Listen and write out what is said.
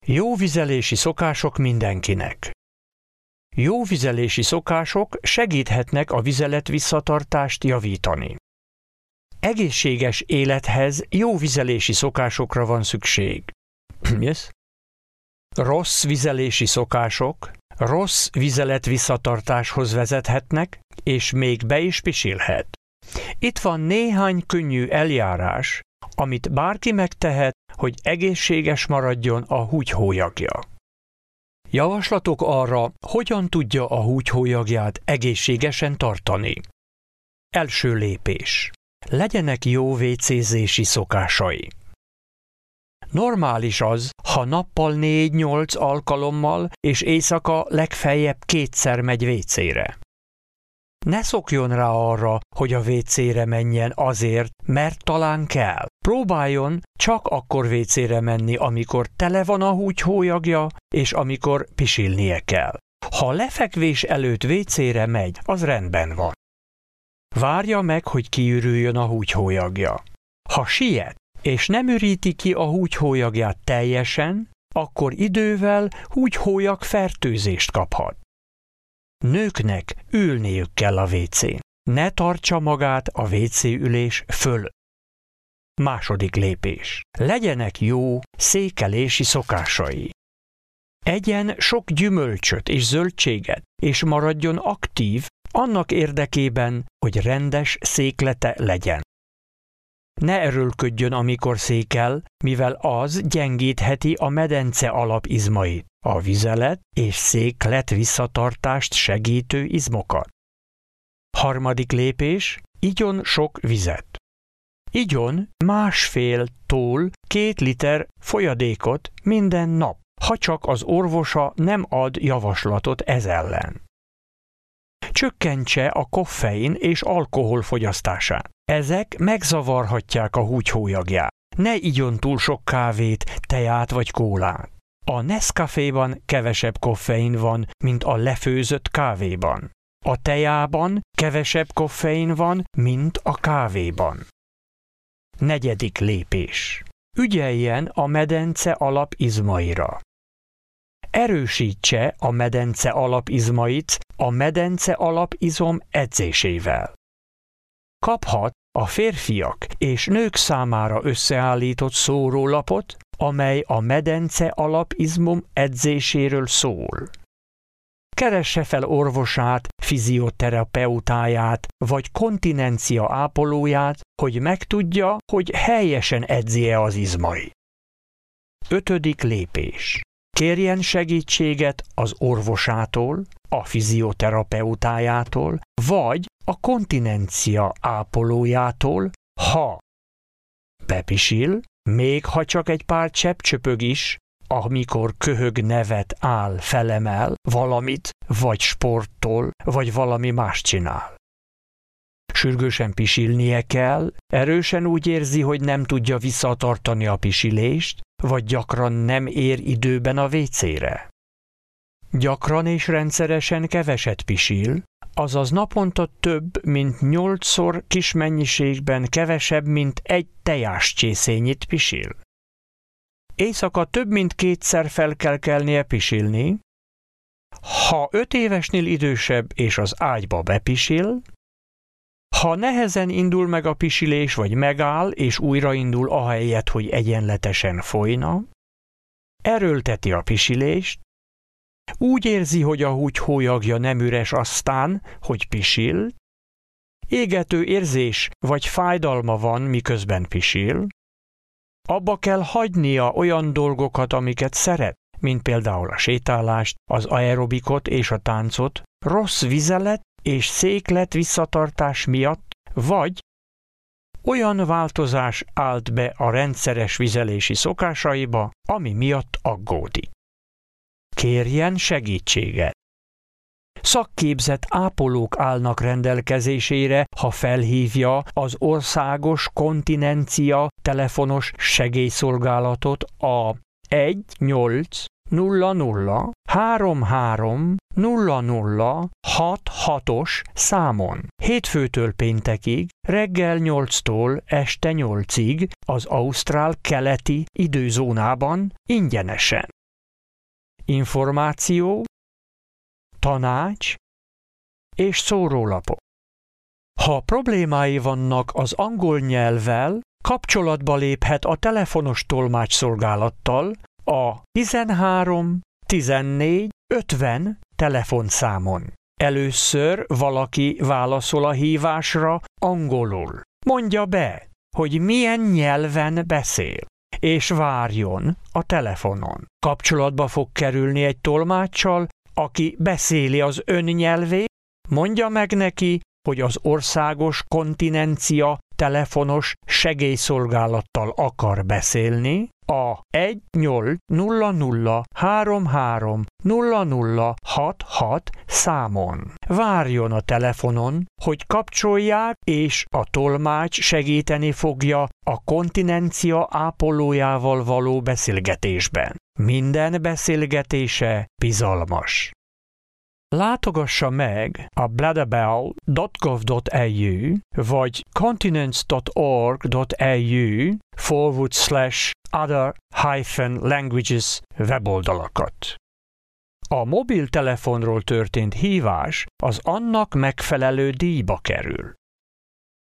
Jó vizelési szokások mindenkinek. Jó vizelési szokások segíthetnek a vizelet-visszatartást javítani. Egészséges élethez jó vizelési szokásokra van szükség. Yes? Rossz vizelési szokások rossz vizelet-visszatartáshoz vezethetnek, és még be is pisilhet. Itt van néhány könnyű eljárás, amit bárki megtehet, hogy egészséges maradjon a húgyhólyagja. Javaslatok arra, hogyan tudja a húgyhólyagját egészségesen tartani. Első lépés. Legyenek jó vécézési szokásai. Normális az, ha nappal 4-8 alkalommal és éjszaka legfeljebb 2-szer megy vécére. Ne szokjon rá arra, hogy a vécére menjen azért, mert talán kell. Próbáljon csak akkor vécére menni, amikor tele van a húgyhólyagja, és amikor pisilnie kell. Ha lefekvés előtt vécére megy, az rendben van. Várja meg, hogy kiürüljön a húgyhólyagja. Ha siet, és nem üríti ki a húgyhólyagját teljesen, akkor idővel húgyhólyag fertőzést kaphat. Nőknek ülniük kell a vécén. Ne tartsa magát a vécéülés fölött. Második lépés. Legyenek jó székelési szokásai. Egyen sok gyümölcsöt és zöldséget, és maradjon aktív annak érdekében, hogy rendes széklete legyen. Ne erőlködjön, amikor székel, mivel az gyengítheti a medence alapizmait, a vizelet és széklet visszatartást segítő izmokat. Harmadik lépés, igyon sok vizet. Igyon 1,5-2 liter folyadékot minden nap, ha csak az orvosa nem ad javaslatot ez ellen. Csökkentse a koffein és alkohol fogyasztását. Ezek megzavarhatják a húgyhólyagját. Ne igyon túl sok kávét, teát vagy kólát. A Nescaféban kevesebb koffein van, mint a lefőzött kávéban. A tejában kevesebb koffein van, mint a kávéban. Negyedik lépés. Ügyeljen a medence alapizmaira. Erősítse a medence alapizmait a medence alapizom edzésével. Kaphat a férfiak és nők számára összeállított szórólapot, amely a medence alapizmom edzéséről szól. Keresse fel orvosát, fizioterapeutáját vagy kontinencia ápolóját, hogy megtudja, hogy helyesen edzi-e az izmait. Ötödik lépés. Kérjen segítséget az orvosától, a fizioterapeutájától, vagy a kontinencia ápolójától, ha bepisil, még ha csak egy pár csepp csöpög is, amikor köhög, nevet, áll, felemel, valamit, vagy sporttól, vagy valami más csinál. Sürgősen pisilnie kell, erősen úgy érzi, hogy nem tudja visszatartani a pisilést, vagy gyakran nem ér időben a vécére. Gyakran és rendszeresen keveset pisil, azaz naponta több, mint 8-szor kis mennyiségben kevesebb, mint egy tejáscsészényit pisil. Éjszaka több mint 2-szer fel kell kelnie pisilni. Ha 5 évesnél idősebb és az ágyba bepisil, ha nehezen indul meg a pisilés, vagy megáll és újraindul ahelyett, hogy egyenletesen folyna, erőlteti a pisilést, úgy érzi, hogy a húgyhólyagja nem üres aztán, hogy pisil, égető érzés vagy fájdalma van, miközben pisil, abba kell hagynia olyan dolgokat, amiket szeret, mint például a sétálást, az aerobikot és a táncot, rossz vizelet és széklet visszatartás miatt, vagy olyan változás állt be a rendszeres vizelési szokásaiba, ami miatt aggódik. Kérjen segítséget. Szakképzett ápolók állnak rendelkezésére, ha felhívja az országos kontinencia telefonos segélyszolgálatot a 1800330066-os számon. Hétfőtől péntekig, reggel 8-tól este 8-ig az ausztrál keleti időzónában ingyenesen. információ, tanács és szórólapok. Ha problémái vannak az angol nyelvvel, kapcsolatba léphet a telefonos tolmácsszolgálattal a 13 14 50 telefonszámon. Először valaki válaszol a hívásra angolul. Mondja be, hogy milyen nyelven beszél, és várjon a telefonon. Kapcsolatba fog kerülni egy tolmáccsal, aki beszéli az ön nyelvét, mondja meg neki, hogy az országos kontinencia telefonos segélyszolgálattal akar beszélni, a 1800330066 számon. Várjon a telefonon, hogy kapcsolják, és a tolmács segíteni fogja a kontinencia ápolójával való beszélgetésben. Minden beszélgetése bizalmas. Látogassa meg a bladderbell.gov.au vagy continents.org.au/other-languages weboldalakat. A mobiltelefonról történt hívás az annak megfelelő díjba kerül.